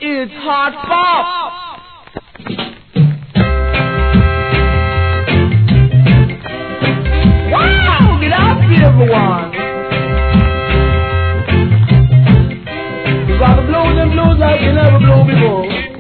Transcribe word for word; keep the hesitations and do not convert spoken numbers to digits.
It's hot pop. Wow, get out here, everyone. You gotta blow them blues like you never blew before.